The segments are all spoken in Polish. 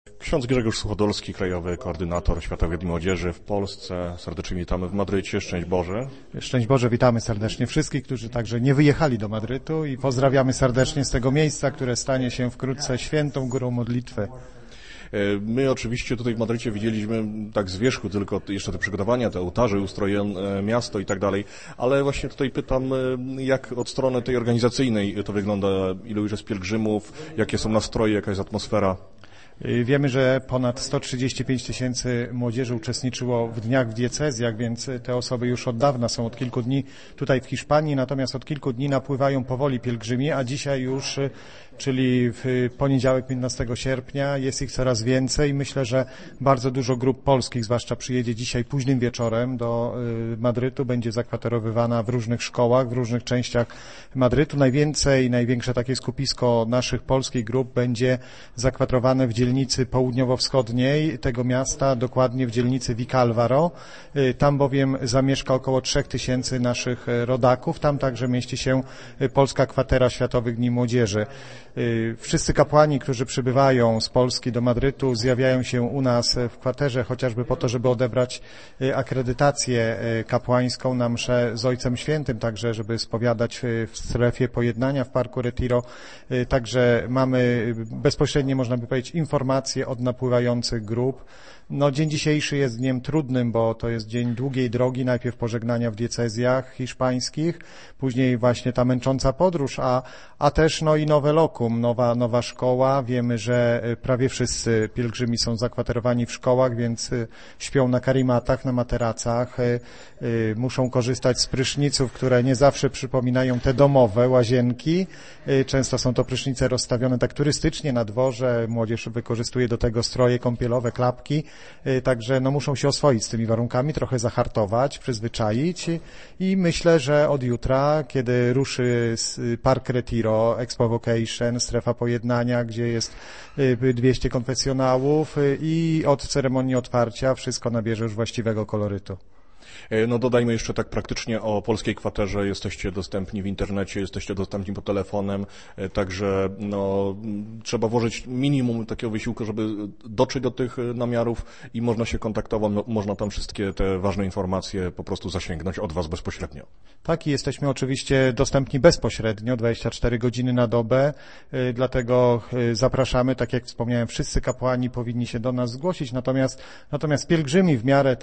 Ksiądz Grzegorz Suchodolski, krajowy koordynator Światowych Dni Młodzieży w Polsce. Serdecznie witamy w Madrycie. Szczęść Boże. Szczęść Boże, witamy serdecznie wszystkich, którzy także nie wyjechali do Madrytu i pozdrawiamy serdecznie z tego miejsca, które stanie się wkrótce świętą górą modlitwy. My oczywiście tutaj w Madrycie widzieliśmy tak z wierzchu tylko jeszcze te przygotowania, te ołtarze, ustroje miasto i tak dalej, ale właśnie tutaj pytam, jak od strony tej organizacyjnej to wygląda, ilu już jest pielgrzymów, jakie są nastroje, jaka jest atmosfera? Wiemy, że ponad 135 tysięcy młodzieży uczestniczyło w dniach w diecezjach, więc te osoby już od dawna są, od kilku dni tutaj w Hiszpanii, natomiast od kilku dni napływają powoli pielgrzymi, a dzisiaj już, czyli w poniedziałek 15 sierpnia, jest ich coraz więcej. Myślę, że bardzo dużo grup polskich, zwłaszcza przyjedzie dzisiaj późnym wieczorem do Madrytu, będzie zakwaterowywana w różnych szkołach, w różnych częściach Madrytu. Największe takie skupisko naszych polskich grup będzie zakwaterowane w dzielnicy południowo-wschodniej tego miasta, dokładnie w dzielnicy Vicálvaro. Tam bowiem zamieszka około 3000 naszych rodaków. Tam także mieści się polska kwatera Światowych Dni Młodzieży. Wszyscy kapłani, którzy przybywają z Polski do Madrytu, zjawiają się u nas w kwaterze, chociażby po to, żeby odebrać akredytację kapłańską na mszę z Ojcem Świętym, także żeby spowiadać w strefie pojednania w Parku Retiro. Także mamy bezpośrednie, można by powiedzieć, informacje od napływających grup. Dzień dzisiejszy jest dniem trudnym, bo to jest dzień długiej drogi, najpierw pożegnania w diecezjach hiszpańskich, później właśnie ta męcząca podróż, a też i nowe lokum, nowa szkoła. Wiemy, że prawie wszyscy pielgrzymi są zakwaterowani w szkołach, więc śpią na karimatach, na materacach, muszą korzystać z pryszniców, które nie zawsze przypominają te domowe łazienki. Często są to prysznice rozstawione tak turystycznie na dworze, młodzież wykorzystuje do tego stroje kąpielowe, klapki. Także muszą się oswoić z tymi warunkami, trochę zahartować, przyzwyczaić i myślę, że od jutra, kiedy ruszy Park Retiro, Expo Vocation, strefa pojednania, gdzie jest 200 konfesjonałów i od ceremonii otwarcia wszystko nabierze już właściwego kolorytu. Dodajmy jeszcze tak praktycznie o polskiej kwaterze. Jesteście dostępni w internecie, jesteście dostępni po telefonem, także trzeba włożyć minimum takiego wysiłku, żeby dotrzeć do tych namiarów i można się kontaktować, można tam wszystkie te ważne informacje po prostu zasięgnąć od Was bezpośrednio. Tak, i jesteśmy oczywiście dostępni bezpośrednio, 24 godziny na dobę, dlatego zapraszamy, tak jak wspomniałem, wszyscy kapłani powinni się do nas zgłosić, natomiast pielgrzymi w miarę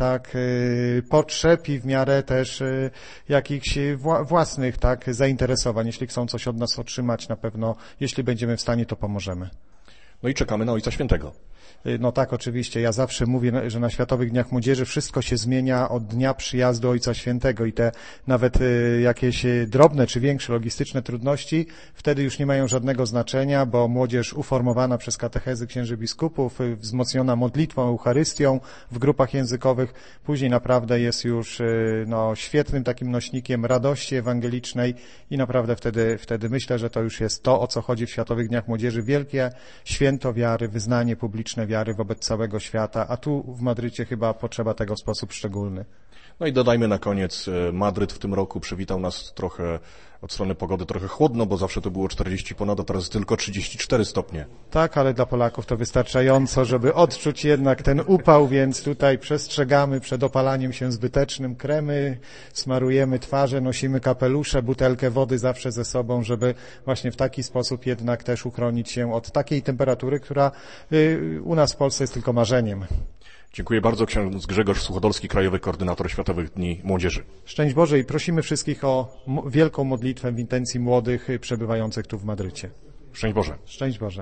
potrzeb i w miarę też jakichś własnych zainteresowań. Jeśli chcą coś od nas otrzymać, na pewno, jeśli będziemy w stanie, to pomożemy. I czekamy na Ojca Świętego. Tak, oczywiście. Ja zawsze mówię, że na Światowych Dniach Młodzieży wszystko się zmienia od dnia przyjazdu Ojca Świętego i te nawet jakieś drobne czy większe logistyczne trudności wtedy już nie mają żadnego znaczenia, bo młodzież uformowana przez katechezy księży biskupów, wzmocniona modlitwą, Eucharystią w grupach językowych, później naprawdę jest już świetnym takim nośnikiem radości ewangelicznej i naprawdę wtedy myślę, że to już jest to, o co chodzi w Światowych Dniach Młodzieży. Wielkie święto wiary, wyznanie publiczne wiary wobec całego świata, a tu w Madrycie chyba potrzeba tego w sposób szczególny. I dodajmy na koniec, Madryt w tym roku przywitał nas trochę od strony pogody trochę chłodno, bo zawsze to było 40 ponad, a teraz jest tylko 34 stopnie. Tak, ale dla Polaków to wystarczająco, żeby odczuć jednak ten upał, więc tutaj przestrzegamy przed opalaniem się zbytecznym. Kremy, smarujemy twarze, nosimy kapelusze, butelkę wody zawsze ze sobą, żeby właśnie w taki sposób jednak też uchronić się od takiej temperatury, która u nas w Polsce jest tylko marzeniem. Dziękuję bardzo. Ksiądz Grzegorz Suchodolski, krajowy koordynator Światowych Dni Młodzieży. Szczęść Boże i prosimy wszystkich o wielką modlitwę w intencji młodych przebywających tu w Madrycie. Szczęść Boże. Szczęść Boże.